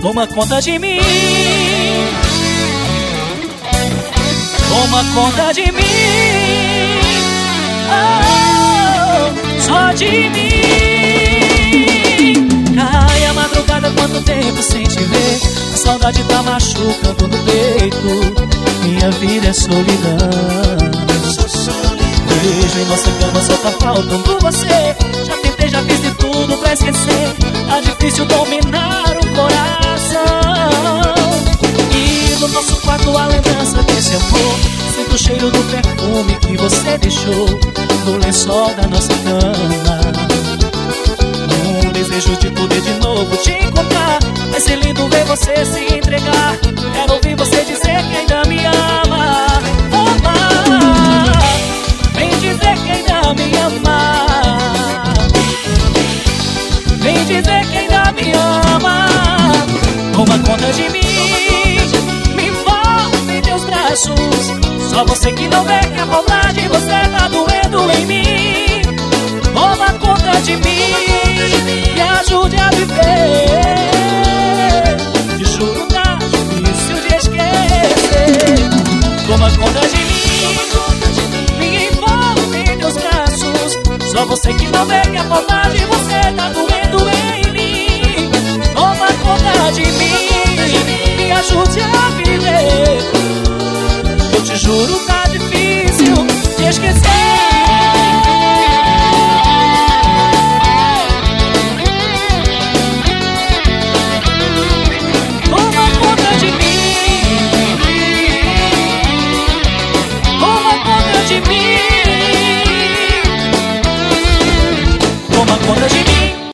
Toma conta de mim, toma conta de mim, oh, só de mim. Cai a madrugada, quanto tempo sem te ver, a saudade tá machucando no peito. Minha vida é solidão. Vejo em nossa cama, só tá faltando você. Já tentei, já fiz de tudo pra esquecer. Tá difícil dominar o coração. E no nosso quarto a lembrança desse amor. Sinto o cheiro do perfume que você deixou no lençol da nossa cama. Um desejo de poder de novo te encontrar. Vai ser lindo ver você se entregar. Quero ouvir você dizer que ainda me ama. Vem dizer que ainda me ama. Vem dizer que ainda me ama. Toma conta de mim, me envolve em teus braços. Só você que não vê que a vontade de você tá doendo em mim. Toma conta de mim, me ajude a viver. Te juro, tá difícil de esquecer. Toma conta de mim, me envolve em teus braços. Só você que não vê que a vontade de você tá doendo.